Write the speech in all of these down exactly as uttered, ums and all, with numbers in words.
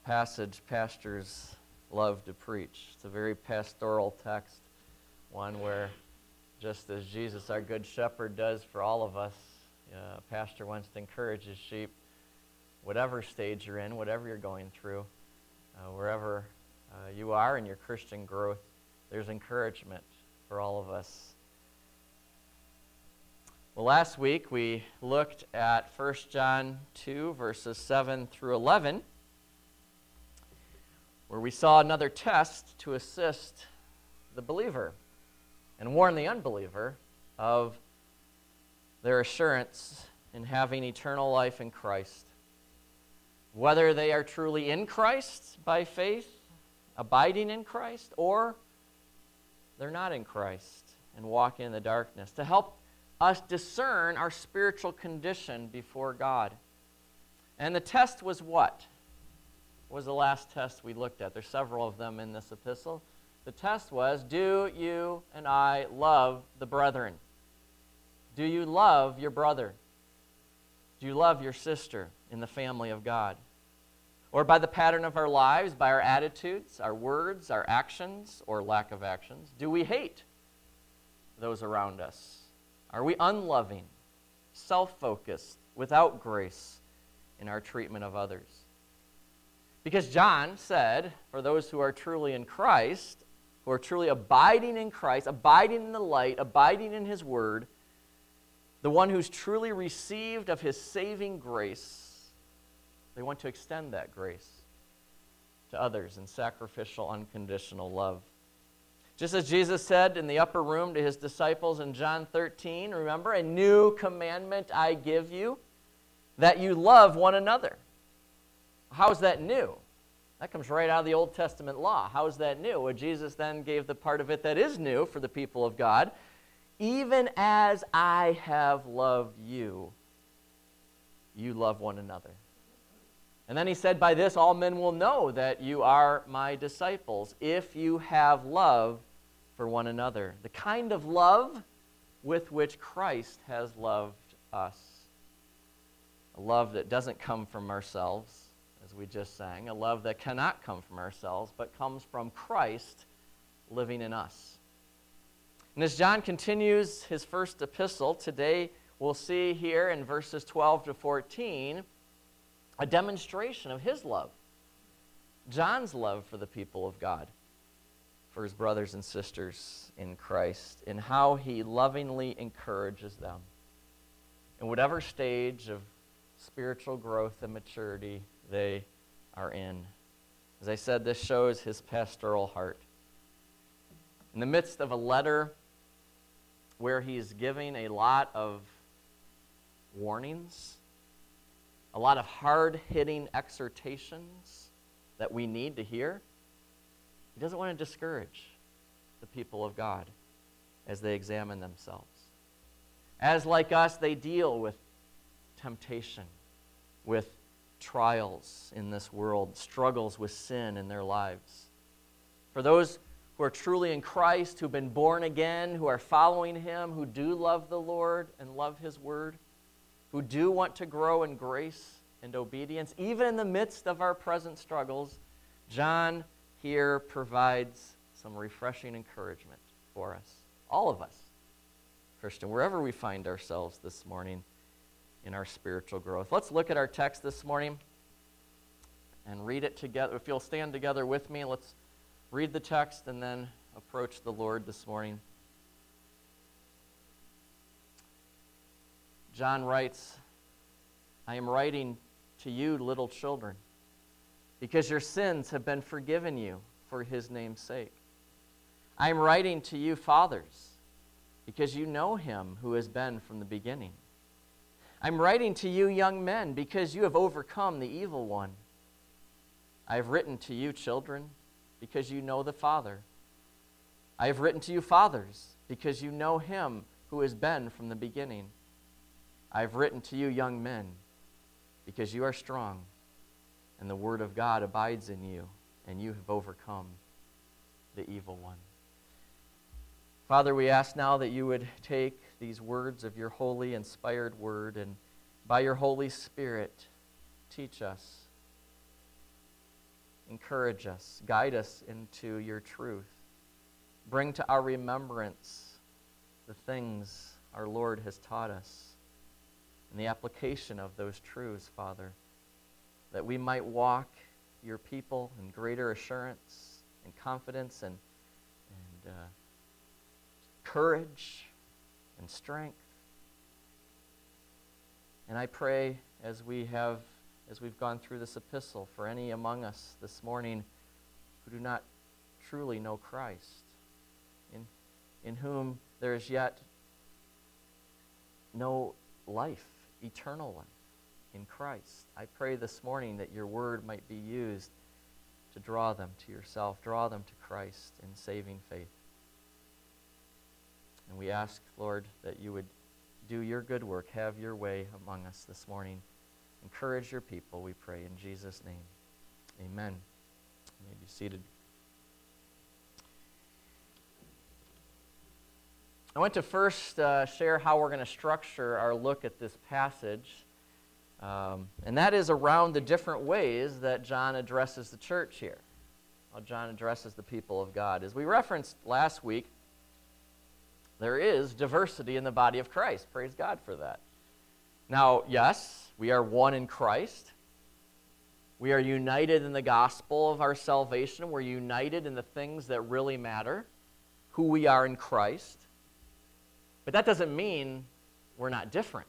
passage pastors love to preach. It's a very pastoral text, one where just as Jesus, our good shepherd, does for all of us, uh, a pastor wants to encourage his sheep, whatever stage you're in, whatever you're going through, uh, wherever uh, you are in your Christian growth, there's encouragement for all of us. Well, last week we looked at First John two, verses seven through eleven, where we saw another test to assist the believer and warn the unbeliever of their assurance in having eternal life in Christ. Whether they are truly in Christ by faith, abiding in Christ, or they're not in Christ and walking in the darkness, to help us discern our spiritual condition before God. And the test was what? Was the last test we looked at. There's several of them in this epistle. The test was, do you and I love the brethren? Do you love your brother? Do you love your sister in the family of God? Or by the pattern of our lives, by our attitudes, our words, our actions, or lack of actions, do we hate those around us? Are we unloving, self-focused, without grace in our treatment of others? Because John said, for those who are truly in Christ, who are truly abiding in Christ, abiding in the light, abiding in His Word, the one who's truly received of His saving grace, they want to extend that grace to others in sacrificial, unconditional love. Just as Jesus said in the upper room to His disciples in John thirteen, remember, a new commandment I give you, that you love one another. How is that new? That comes right out of the Old Testament law. How is that new? Well, Jesus then gave the part of it that is new for the people of God. Even as I have loved you, you love one another. And then He said, by this all men will know that you are my disciples, if you have love for one another. The kind of love with which Christ has loved us. A love that doesn't come from ourselves, as we just sang. A love that cannot come from ourselves, but comes from Christ living in us. And as John continues his first epistle, today we'll see here in verses twelve to fourteen, a demonstration of his love, John's love for the people of God, for his brothers and sisters in Christ, and how he lovingly encourages them in whatever stage of spiritual growth and maturity they are in. As I said, this shows his pastoral heart. In the midst of a letter where he's giving a lot of warnings, a lot of hard-hitting exhortations that we need to hear, he doesn't want to discourage the people of God as they examine themselves. As, like us, they deal with temptation, with trials in this world, struggles with sin in their lives. For those who are truly in Christ, who've been born again, who are following Him, who do love the Lord and love His Word, who do want to grow in grace and obedience, even in the midst of our present struggles, John here provides some refreshing encouragement for us, all of us, Christian, wherever we find ourselves this morning in our spiritual growth. Let's look at our text this morning and read it together. If you'll stand together with me, let's read the text and then approach the Lord this morning. John writes, I am writing to you, little children, because your sins have been forgiven you for His name's sake. I am writing to you, fathers, because you know Him who has been from the beginning. I'm writing to you, young men, because you have overcome the evil one. I have written to you, children, because you know the Father. I have written to you, fathers, because you know Him who has been from the beginning. I have written to you, young men, because you are strong, and the word of God abides in you, and you have overcome the evil one. Father, we ask now that you would take these words of your holy, inspired word, and by your Holy Spirit, teach us. encourage us, guide us into your truth. Bring to our remembrance the things our Lord has taught us and the application of those truths, Father, that we might walk your people in greater assurance and confidence and, and uh, courage and strength. And I pray as we have, as we've gone through this epistle, for any among us this morning who do not truly know Christ, in, in whom there is yet no life, eternal life in Christ. I pray this morning that your word might be used to draw them to yourself, draw them to Christ in saving faith. And we ask, Lord, that you would do your good work, have your way among us this morning. Encourage your people, we pray, in Jesus' name. Amen. You may be seated. I want to first uh, share how we're going to structure our look at this passage. Um, and that is around the different ways that John addresses the church here. How John addresses the people of God. As we referenced last week, there is diversity in the body of Christ. Praise God for that. Now, yes, we are one in Christ. We are united in the gospel of our salvation. We're united in the things that really matter, who we are in Christ. But that doesn't mean we're not different.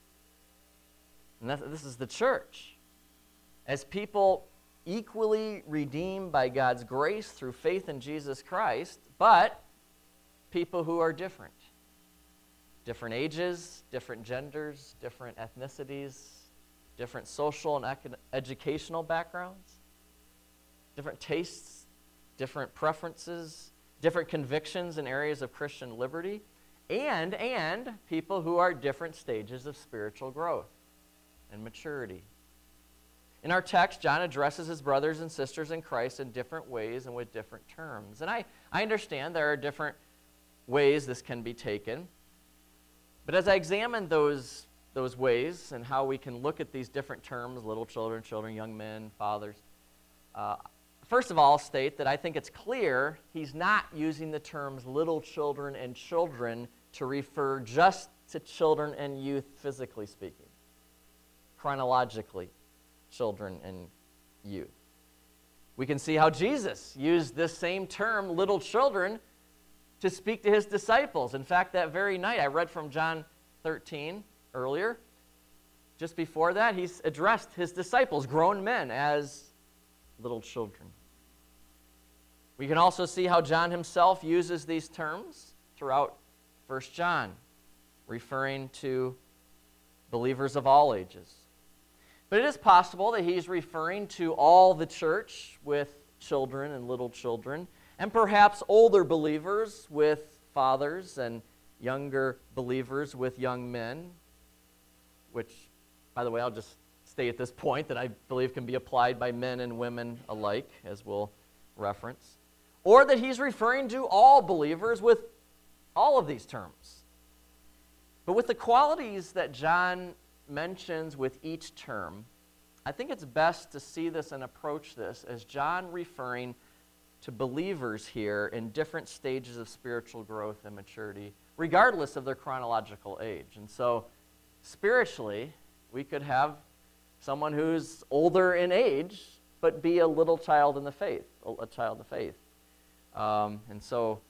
And that, this is the church. As people equally redeemed by God's grace through faith in Jesus Christ, but people who are different. Different ages, different genders, different ethnicities, different social and econ- educational backgrounds, different tastes, different preferences, different convictions in areas of Christian liberty, and, and people who are different stages of spiritual growth and maturity. In our text, John addresses his brothers and sisters in Christ in different ways and with different terms. And I, I understand there are different ways this can be taken. But as I examine those, those ways and how we can look at these different terms, little children, children, young men, fathers, uh, first of all, I'll state that I think it's clear he's not using the terms little children and children to refer just to children and youth, physically speaking, chronologically, children and youth. We can see how Jesus used this same term, little children, to speak to his disciples. In fact, that very night, I read from John thirteen earlier. Just before that, he's addressed his disciples, grown men, as little children. We can also see how John himself uses these terms throughout First John, referring to believers of all ages. But it is possible that he's referring to all the church with children and little children, and perhaps older believers with fathers and younger believers with young men, which, by the way, I'll just state at this point that I believe can be applied by men and women alike, as we'll reference. Or that he's referring to all believers with all of these terms. But with the qualities that John mentions with each term, I think it's best to see this and approach this as John referring to believers here in different stages of spiritual growth and maturity, regardless of their chronological age. And so, spiritually, we could have someone who's older in age, but be a little child in the faith, a child of faith. Um, and so,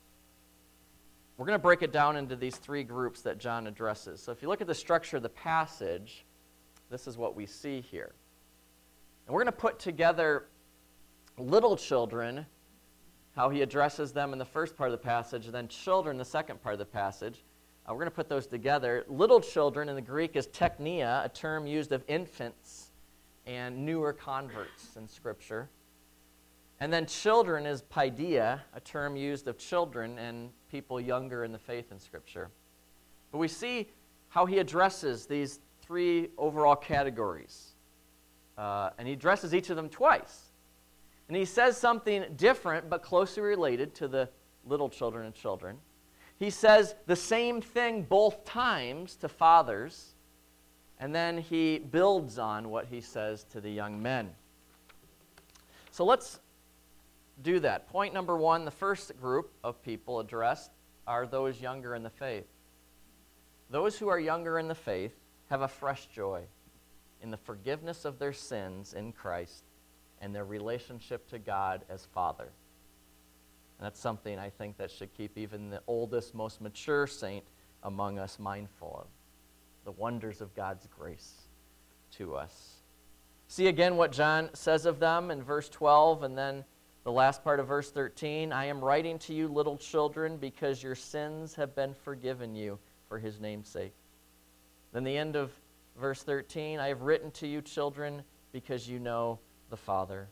we're going to break it down into these three groups that John addresses. So if you look at the structure of the passage, this is what we see here. And we're going to put together little children, how he addresses them in the first part of the passage, and then children, the second part of the passage. Uh, we're going to put those together. Little children in the Greek is teknia, a term used of infants and newer converts in Scripture. And then children is paideia, a term used of children and people younger in the faith in Scripture. But we see how he addresses these three overall categories. Uh, and he addresses each of them twice. And he says something different but closely related to the little children and children. He says the same thing both times to fathers, and then he builds on what he says to the young men. So let's do that. Point number one, the first group of people addressed are those younger in the faith. Those who are younger in the faith have a fresh joy in the forgiveness of their sins in Christ and their relationship to God as Father. And that's something I think that should keep even the oldest, most mature saint among us mindful of, the wonders of God's grace to us. See again what John says of them in verse twelve, and then the last part of verse thirteen. I am writing to you, little children, because your sins have been forgiven you for his name's sake. Then the end of verse thirteen, I have written to you, children, because you know the Father,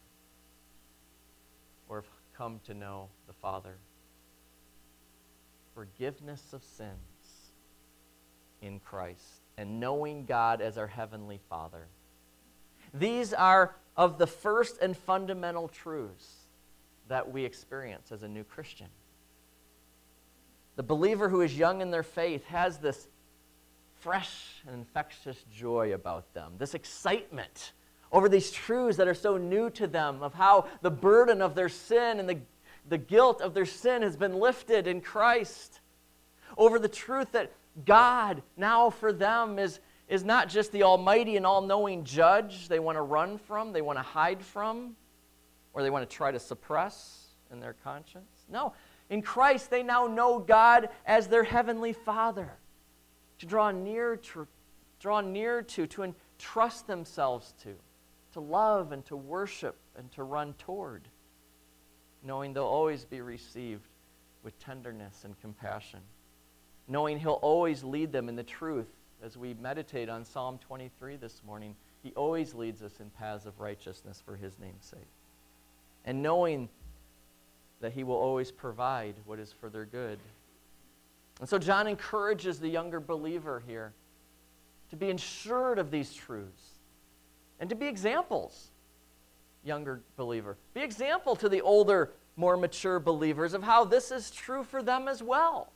or have come to know the Father. Forgiveness of sins in Christ, and knowing God as our Heavenly Father. These are of the first and fundamental truths that we experience as a new Christian. The believer who is young in their faith has this fresh and infectious joy about them, this excitement over these truths that are so new to them, of how the burden of their sin and the, the guilt of their sin has been lifted in Christ, over the truth that God now for them is, is not just the almighty and all-knowing judge they want to run from, they want to hide from, or they want to try to suppress in their conscience. No, in Christ they now know God as their Heavenly Father, to draw near to, draw near to, to entrust themselves to, to love and to worship and to run toward, knowing they'll always be received with tenderness and compassion, knowing He'll always lead them in the truth. As we meditate on Psalm twenty-three this morning, He always leads us in paths of righteousness for His name's sake. And knowing that He will always provide what is for their good. And so John encourages the younger believer here to be assured of these truths and to be examples, younger believer. Be example to the older, more mature believers of how this is true for them as well.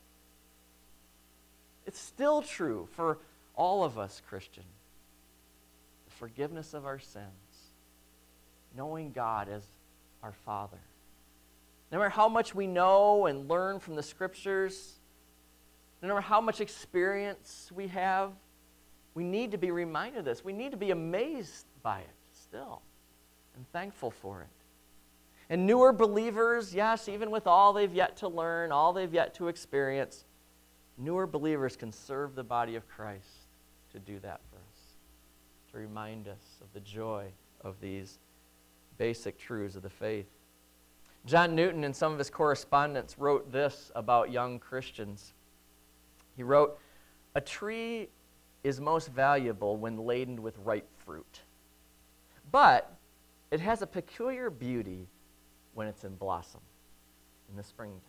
It's still true for all of us, Christian. The forgiveness of our sins, knowing God as our Father. No matter how much we know and learn from the Scriptures, no matter how much experience we have, we need to be reminded of this. We need to be amazed by it still and thankful for it. And newer believers, yes, even with all they've yet to learn, all they've yet to experience, newer believers can serve the body of Christ to do that for us, to remind us of the joy of these basic truths of the faith. John Newton, in some of his correspondence, wrote this about young Christians. He wrote, "A tree is most valuable when laden with ripe fruit, but it has a peculiar beauty when it's in blossom, in the springtime."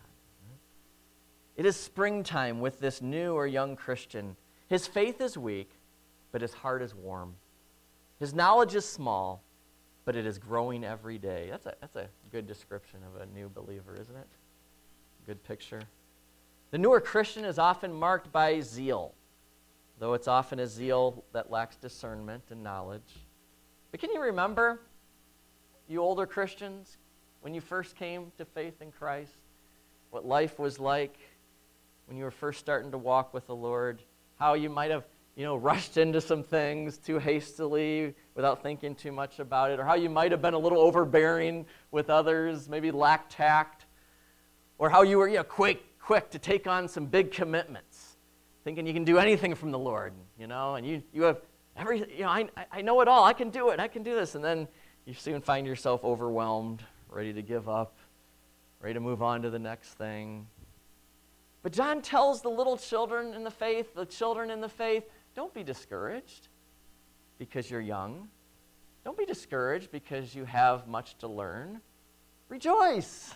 It is springtime with this new or young Christian. His faith is weak, but his heart is warm. His knowledge is small, but it is growing every day. That's a, that's a good description of a new believer, isn't it? Good picture. The newer Christian is often marked by zeal, though it's often a zeal that lacks discernment and knowledge. But can you remember, you older Christians, when you first came to faith in Christ, what life was like when you were first starting to walk with the Lord, how you might have, you know, rushed into some things too hastily without thinking too much about it, or how you might have been a little overbearing with others, maybe lacked tact, or how you were, you know, quick, quick to take on some big commitments, thinking you can do anything from the Lord, you know, and you, you have everything, you know, I, I know it all, I can do it, I can do this, and then you soon find yourself overwhelmed, ready to give up, ready to move on to the next thing. But John tells the little children in the faith, the children in the faith, don't be discouraged because you're young. Don't be discouraged because you have much to learn. Rejoice.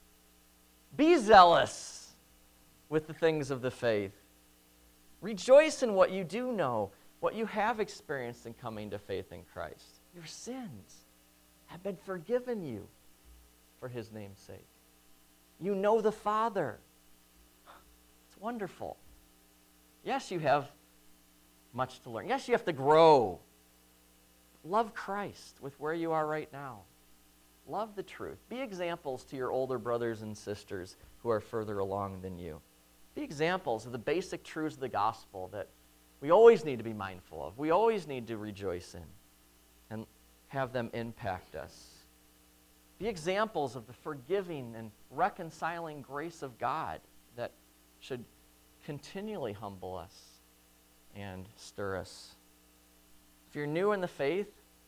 Be zealous with the things of the faith. Rejoice in what you do know, what you have experienced in coming to faith in Christ. Your sins have been forgiven you for His name's sake. You know the Father. It's wonderful. Yes, you have much to learn. Yes, you have to grow. Love Christ with where you are right now. Love the truth. Be examples to your older brothers and sisters who are further along than you. Be examples of the basic truths of the gospel that we always need to be mindful of. We always need to rejoice in and have them impact us. Be examples of the forgiving and reconciling grace of God that should continually humble us and stir us. If you're new in the faith,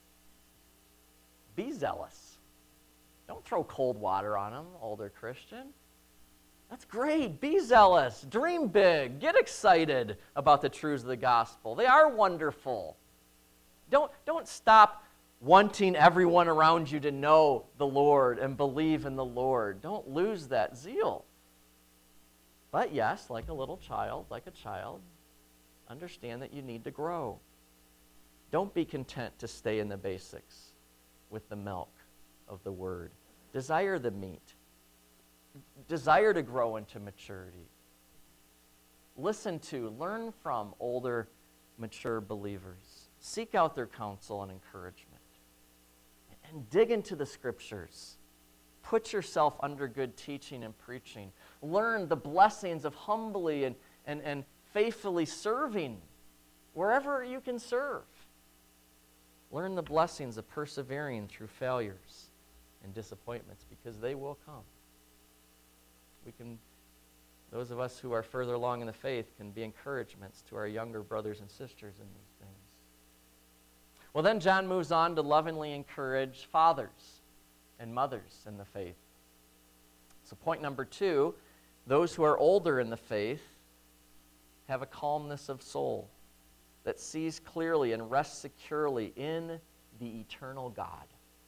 be zealous. Don't throw cold water on them, older Christian. That's great. Be zealous. Dream big. Get excited about the truths of the gospel. They are wonderful. Don't, don't stop wanting everyone around you to know the Lord and believe in the Lord. Don't lose that zeal. But yes, like a little child, like a child, understand that you need to grow. Don't be content to stay in the basics with the milk of the Word. Desire the meat. Desire to grow into maturity. Listen to, learn from older, mature believers. Seek out their counsel and encouragement. And dig into the Scriptures. Put yourself under good teaching and preaching. Learn the blessings of humbly and, and, and faithfully serving wherever you can serve. Learn the blessings of persevering through failures and disappointments, because they will come. We can, those of us who are further along in the faith can be encouragements to our younger brothers and sisters in these things. Well, then John moves on to lovingly encourage fathers and mothers in the faith. So point number two, those who are older in the faith have a calmness of soul that sees clearly and rests securely in the eternal God.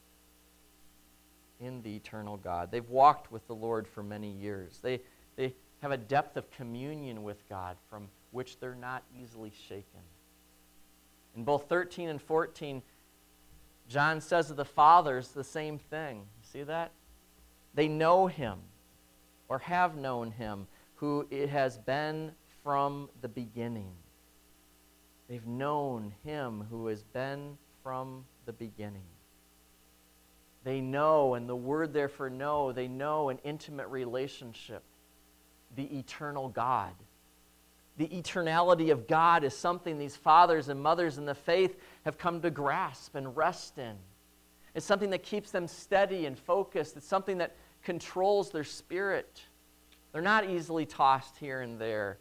In the eternal God. They've walked with the Lord for many years. They, they have a depth of communion with God from which they're not easily shaken. In both thirteen and fourteen, John says of the fathers the same thing. You see that? They know him, or have known him, who it has been from the beginning. They've known him who has been from the beginning. They know, and the word there for know, they know an intimate relationship, the eternal God. The eternality of God is something these fathers and mothers in the faith have come to grasp and rest in. It's something that keeps them steady and focused. It's something that controls their spirit. They're not easily tossed here and there.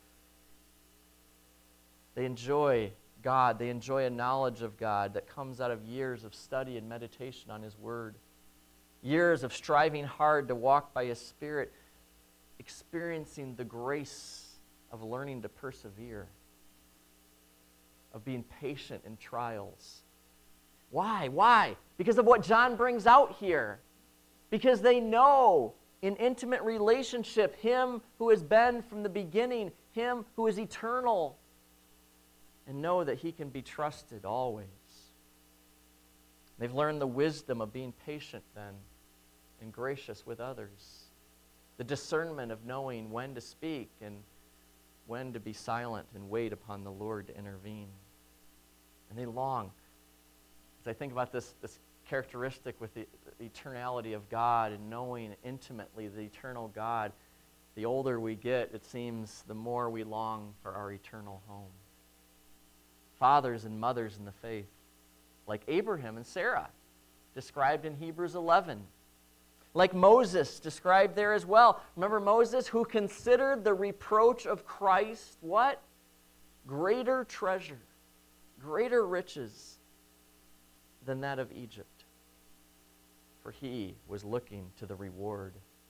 They enjoy God. They enjoy a knowledge of God that comes out of years of study and meditation on His Word. Years of striving hard to walk by His Spirit, experiencing the grace of learning to persevere, of being patient in trials. Why? Why? Because of what John brings out here. Because they know in intimate relationship Him who has been from the beginning, Him who is eternal, and know that He can be trusted always. They've learned the wisdom of being patient then and gracious with others. The discernment of knowing when to speak and when to be silent and wait upon the Lord to intervene. And they long. As I think about this, this characteristic with the, the eternality of God and knowing intimately the eternal God, the older we get, it seems, the more we long for our eternal home. Fathers and mothers in the faith, like Abraham and Sarah, described in Hebrews eleven. Like Moses, described there as well. Remember Moses, who considered the reproach of Christ, what? Greater treasure, greater riches than that of Egypt. For he was looking to the reward.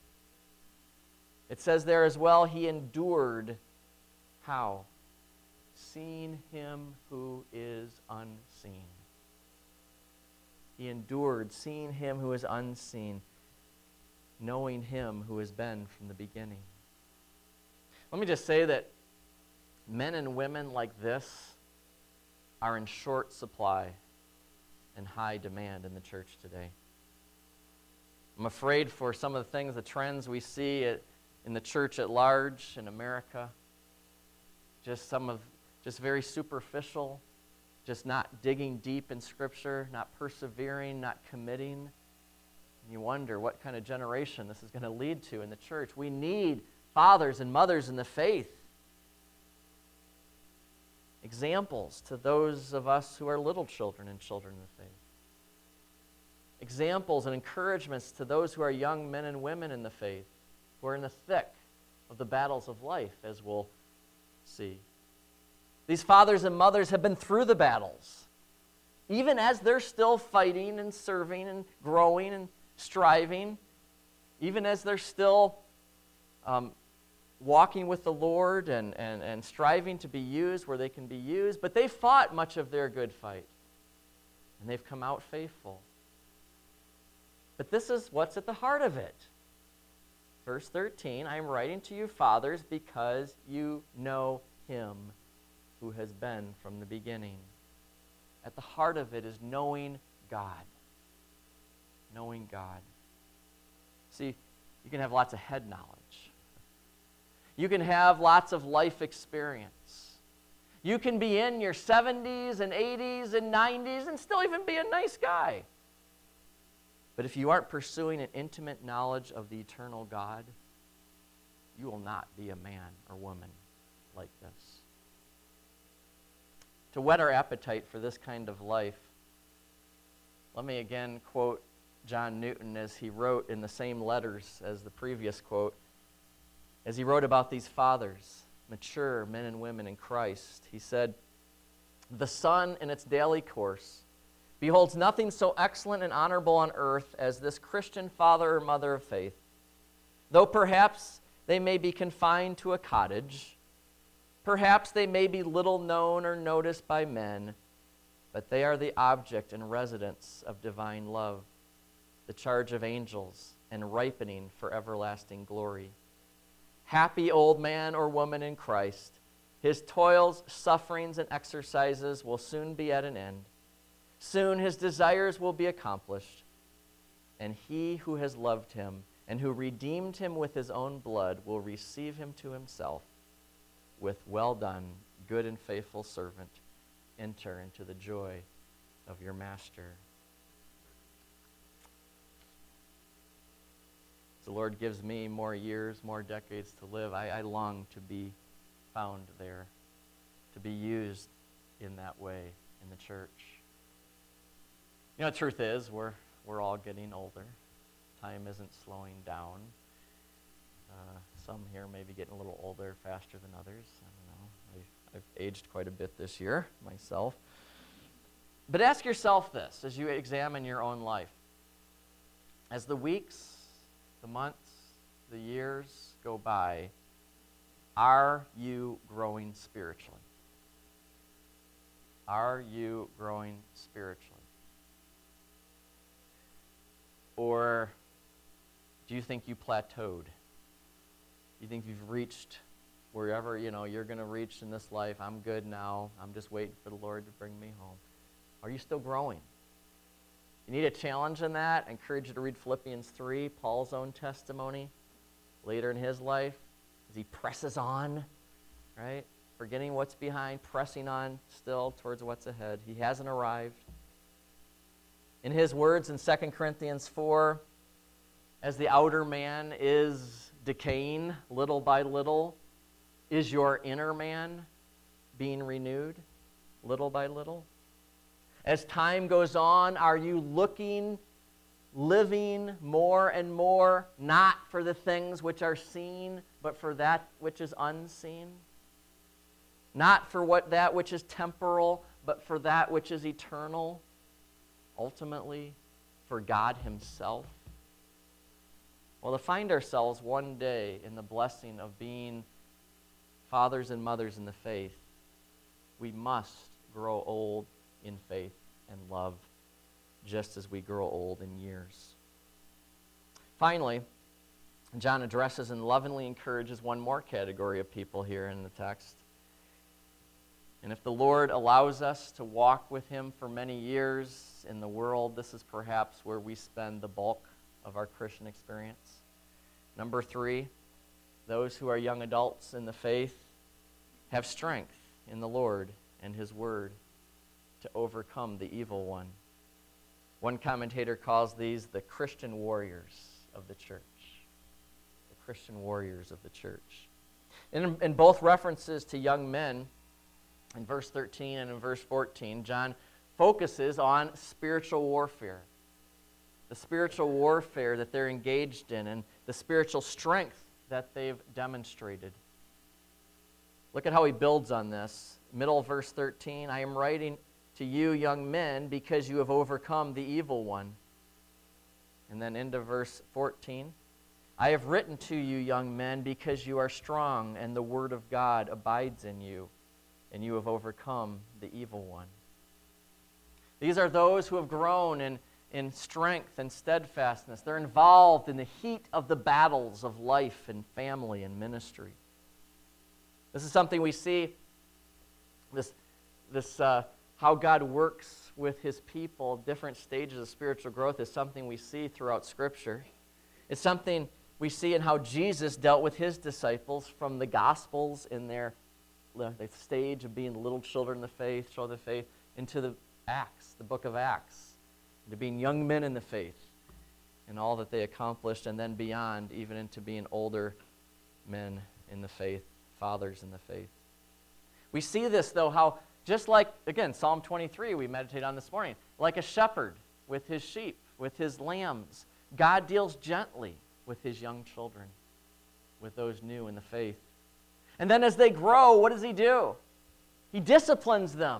It says there as well, he endured, how? Seeing him who is unseen. He endured, seeing him who is unseen, knowing him who has been from the beginning. Let me just say that men and women like this are in short supply and high demand in the church today. I'm afraid for some of the things, the trends we see at, in the church at large in America, just some of, just very superficial, just not digging deep in Scripture, not persevering, not committing. You wonder what kind of generation this is going to lead to in the church. We need fathers and mothers in the faith. Examples to those of us who are little children and children in the faith. Examples and encouragements to those who are young men and women in the faith, who are in the thick of the battles of life, as we'll see. These fathers and mothers have been through the battles, even as they're still fighting and serving and growing and striving, even as they're still um, walking with the Lord and, and, and striving to be used where they can be used. But they fought much of their good fight, and they've come out faithful. But this is what's at the heart of it. Verse thirteen, I am writing to you, fathers, because you know him who has been from the beginning. At the heart of it is knowing God. Knowing God. See, you can have lots of head knowledge. You can have lots of life experience. You can be in your seventies and eighties and nineties and still even be a nice guy. But if you aren't pursuing an intimate knowledge of the eternal God, you will not be a man or woman like this. To whet our appetite for this kind of life, let me again quote John Newton as he wrote in the same letters as the previous quote, as he wrote about these fathers, mature men and women in Christ. He said, "The sun in its daily course beholds nothing so excellent and honorable on earth as this Christian father or mother of faith. Though perhaps they may be confined to a cottage, perhaps they may be little known or noticed by men, but they are the object and residence of divine love, the charge of angels, and ripening for everlasting glory. Happy old man or woman in Christ, his toils, sufferings, and exercises will soon be at an end. Soon his desires will be accomplished, and he who has loved him and who redeemed him with his own blood will receive him to himself with, well done, good and faithful servant. Enter into the joy of your master." As the Lord gives me more years, more decades to live, I, I long to be found there, to be used in that way in the church. You know, the truth is, we're we're all getting older. Time isn't slowing down. Uh, some here may be getting a little older faster than others. I don't know. I've, I've aged quite a bit this year myself. But ask yourself this as you examine your own life. As the weeks, the months, the years go by, are you growing spiritually? Are you growing spiritually? Or do you think you plateaued? You think you've reached wherever, you know, you're going to reach in this life? I'm good now. I'm just waiting for the Lord to bring me home. Are you still growing? You need a challenge in that. I encourage you to read Philippians three, Paul's own testimony later in his life as he presses on, right? Forgetting what's behind, pressing on still towards what's ahead. He hasn't arrived. In his words in Second Corinthians four, as the outer man is decaying little by little, is your inner man being renewed little by little? As time goes on, are you looking, living more and more, not for the things which are seen, but for that which is unseen? Not for what that which is temporal, but for that which is eternal? Ultimately, for God himself? Well, to find ourselves one day in the blessing of being fathers and mothers in the faith, we must grow old in faith and love, just as we grow old in years. Finally, John addresses and lovingly encourages one more category of people here in the text. And if the Lord allows us to walk with him for many years in the world, this is perhaps where we spend the bulk of our Christian experience. Number three, those who are young adults in the faith have strength in the Lord and his word to overcome the evil one. One commentator calls these the Christian warriors of the church. The Christian warriors of the church. In, in both references to young men, in verse thirteen and in verse fourteen, John focuses on spiritual warfare. The spiritual warfare that they're engaged in and the spiritual strength that they've demonstrated. Look at how he builds on this. Middle of verse thirteen, I am writing to you, young men, because you have overcome the evil one. And then into verse fourteen, I have written to you, young men, because you are strong, and the word of God abides in you, and you have overcome the evil one. These are those who have grown in, in strength and steadfastness. They're involved in the heat of the battles of life and family and ministry. This is something we see, this, this uh, how God works with his people, different stages of spiritual growth, is something we see throughout Scripture. It's something we see in how Jesus dealt with his disciples from the Gospels in their the stage of being little children in the faith, show the faith, into the Acts, the book of Acts, to being young men in the faith and all that they accomplished, and then beyond, even into being older men in the faith, fathers in the faith. We see this, though, how just like, again, Psalm twenty-three we meditated on this morning, like a shepherd with his sheep, with his lambs, God deals gently with his young children, with those new in the faith. And then as they grow, what does he do? He disciplines them.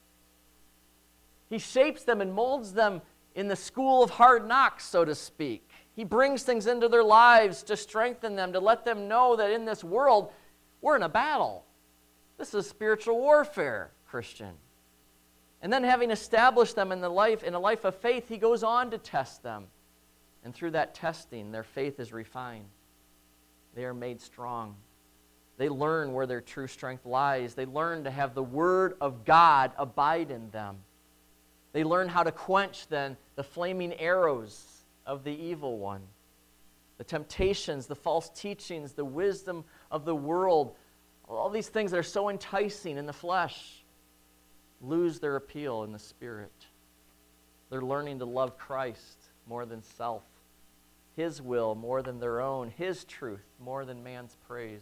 He shapes them and molds them in the school of hard knocks, so to speak. He brings things into their lives to strengthen them, to let them know that in this world, we're in a battle. This is spiritual warfare, Christian. And then having established them in the life, in a life of faith, he goes on to test them. And through that testing, their faith is refined. They are made strong. They learn where their true strength lies. They learn to have the Word of God abide in them. They learn how to quench, then, the flaming arrows of the evil one, the temptations, the false teachings, the wisdom of the world, all these things that are so enticing in the flesh lose their appeal in the spirit. They're learning to love Christ more than self, his will more than their own, his truth more than man's praise,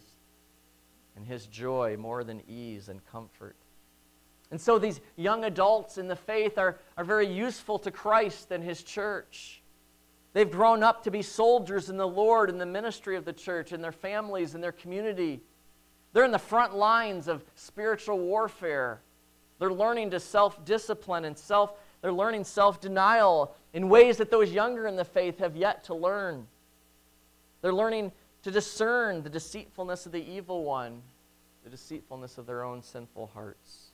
and his joy more than ease and comfort. And so these young adults in the faith are, are very useful to Christ and his church. They've grown up to be soldiers in the Lord, in the ministry of the church, in their families, in their community. They're in the front lines of spiritual warfare. They're learning to self-discipline and self, they're learning self-denial in ways that those younger in the faith have yet to learn. They're learning to discern the deceitfulness of the evil one, the deceitfulness of their own sinful hearts.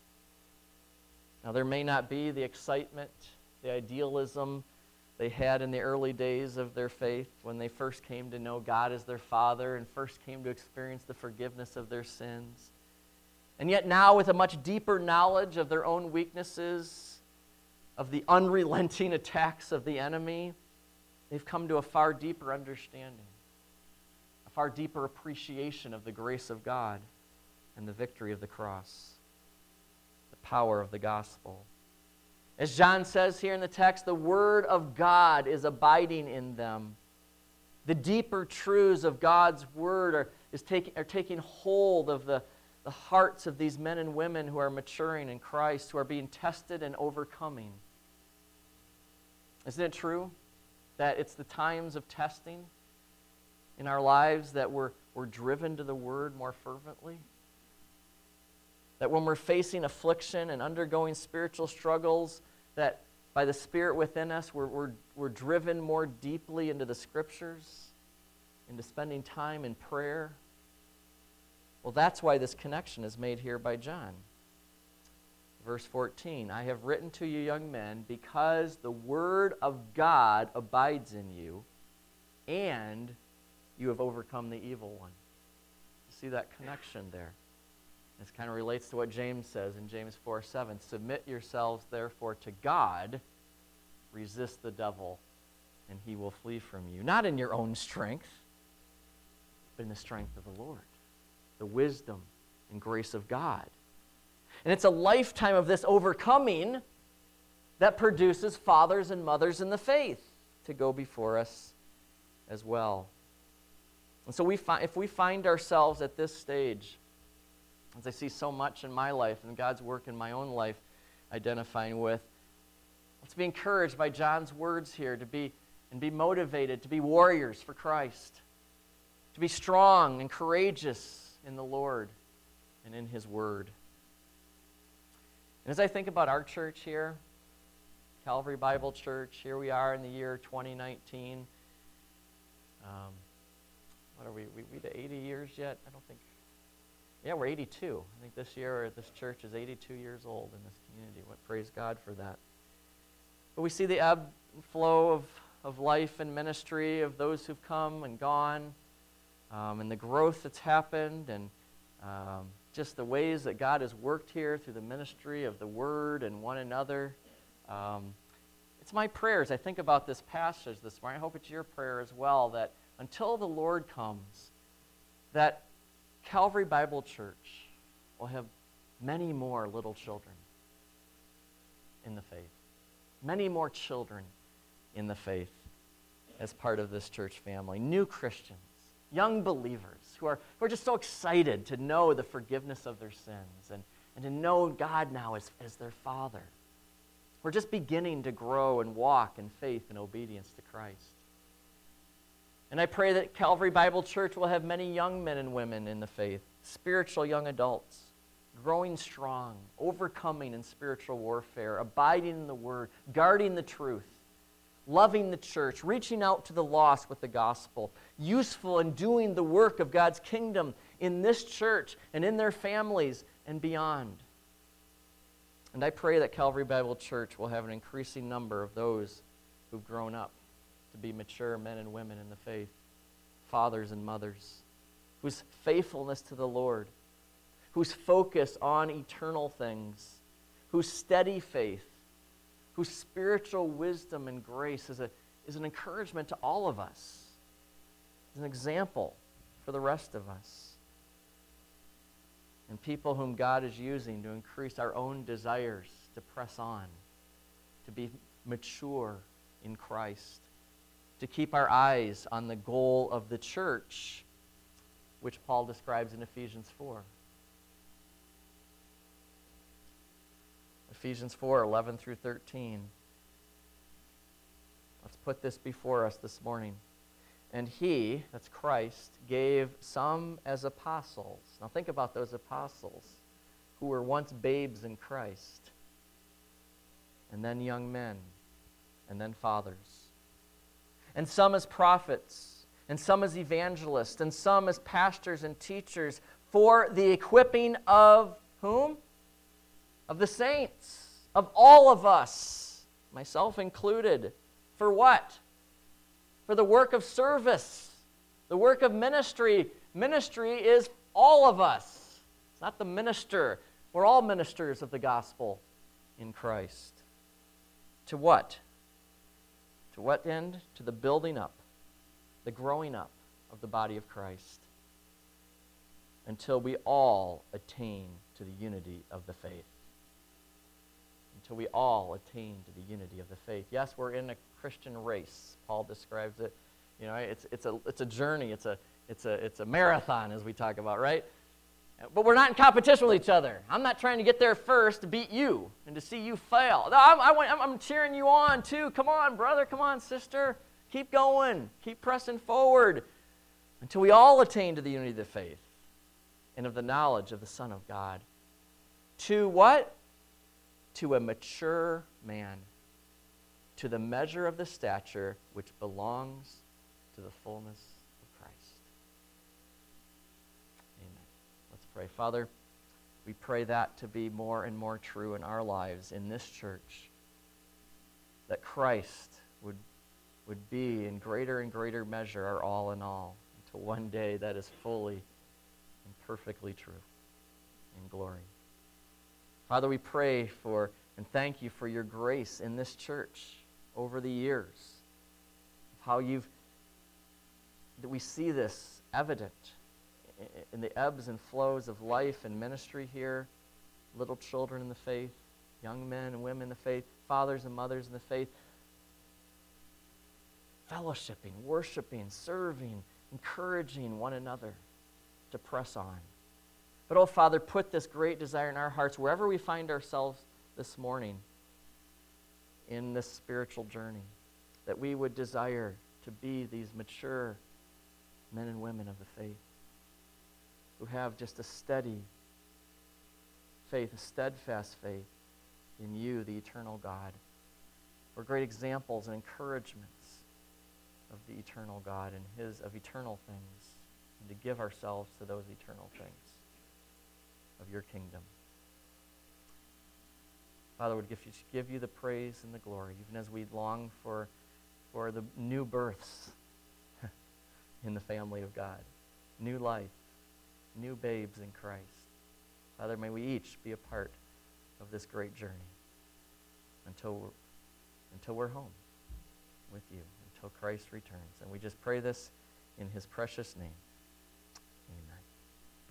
Now, there may not be the excitement, the idealism they had in the early days of their faith when they first came to know God as their Father and first came to experience the forgiveness of their sins. And yet now, with a much deeper knowledge of their own weaknesses, of the unrelenting attacks of the enemy, they've come to a far deeper understanding, a far deeper appreciation of the grace of God and the victory of the cross, the power of the gospel. As John says here in the text, the Word of God is abiding in them. The deeper truths of God's Word are, is taking, are taking hold of the, the hearts of these men and women who are maturing in Christ, who are being tested and overcoming. Isn't it true that it's the times of testing in our lives that we're, we're driven to the Word more fervently? That when we're facing affliction and undergoing spiritual struggles, that by the Spirit within us, we're, we're, we're driven more deeply into the Scriptures, into spending time in prayer. Well, that's why this connection is made here by John. Verse fourteen, I have written to you, young men, because the Word of God abides in you, and you have overcome the evil one. You see that connection there? This kind of relates to what James says in James four seven. Submit yourselves, therefore, to God. Resist the devil, and he will flee from you. Not in your own strength, but in the strength of the Lord, the wisdom and grace of God. And it's a lifetime of this overcoming that produces fathers and mothers in the faith to go before us as well. And so we fi- if we find ourselves at this stage, as I see so much in my life and God's work in my own life identifying with, let's be encouraged by John's words here to be and be motivated to be warriors for Christ, to be strong and courageous in the Lord and in His Word. And as I think about our church here, Calvary Bible Church, here we are in the year twenty nineteen. Um, what are we, we, we to eighty years yet? I don't think. Yeah, we're eighty-two. I think this year this church is eighty-two years old in this community. What, praise God for that. But we see the ebb and flow of, of life and ministry of those who've come and gone, um, and the growth that's happened, and um, just the ways that God has worked here through the ministry of the Word and one another. Um, it's my prayer as I think about this passage this morning. I hope it's your prayer as well, that until the Lord comes, that Calvary Bible Church will have many more little children in the faith. Many more children in the faith as part of this church family. New Christians, young believers who are, who are just so excited to know the forgiveness of their sins and, and to know God now as, as their Father. We're just beginning to grow and walk in faith and obedience to Christ. And I pray that Calvary Bible Church will have many young men and women in the faith, spiritual young adults, growing strong, overcoming in spiritual warfare, abiding in the Word, guarding the truth, loving the church, reaching out to the lost with the gospel, useful in doing the work of God's kingdom in this church and in their families and beyond. And I pray that Calvary Bible Church will have an increasing number of those who've grown up to be mature men and women in the faith, fathers and mothers, whose faithfulness to the Lord, whose focus on eternal things, whose steady faith, whose spiritual wisdom and grace is, a, is an encouragement to all of us, is an example for the rest of us. And people whom God is using to increase our own desires to press on, to be mature in Christ, to keep our eyes on the goal of the church, which Paul describes in Ephesians four. Ephesians four, eleven through thirteen. Let's put this before us this morning. And he, that's Christ, gave some as apostles. Now think about those apostles who were once babes in Christ, and then young men, and then fathers. And some as prophets, and some as evangelists, and some as pastors and teachers for the equipping of whom? Of the saints, of all of us, myself included. For what? For the work of service, the work of ministry. Ministry is all of us. It's not the minister. We're all ministers of the gospel in Christ. To what? To what end? To the building up, the growing up of the body of Christ, until we all attain to the unity of the faith. Until we all attain to the unity of the faith. Yes, we're in a Christian race. Paul describes it. You know, it's it's a it's a journey. It's a it's a it's a marathon, as we talk about, right? But we're not in competition with each other. I'm not trying to get there first to beat you and to see you fail. No, I'm, I, I'm, I'm cheering you on too. Come on, brother. Come on, sister. Keep going. Keep pressing forward until we all attain to the unity of the faith and of the knowledge of the Son of God. To what? To a mature man, to the measure of the stature which belongs to the fullness of Christ. Amen. Let's pray. Father, we pray that to be more and more true in our lives in this church, that Christ would, would be in greater and greater measure our all in all, until one day that is fully and perfectly true in glory. Father, we pray for and thank you for your grace in this church over the years, how you've, that we see this evident in the ebbs and flows of life and ministry here, little children in the faith, young men and women in the faith, fathers and mothers in the faith, fellowshipping, worshiping, serving, encouraging one another to press on. But, oh, Father, put this great desire in our hearts wherever we find ourselves this morning in this spiritual journey, that we would desire to be these mature men and women of the faith who have just a steady faith, a steadfast faith in you, the eternal God. We're great examples and encouragements of the eternal God and his of eternal things, and to give ourselves to those eternal things of your kingdom. Father, would give you, give you the praise and the glory, even as we long for, for the new births in the family of God, new life, new babes in Christ. Father, may we each be a part of this great journey until we're, until we're home with you, until Christ returns. And we just pray this in his precious name.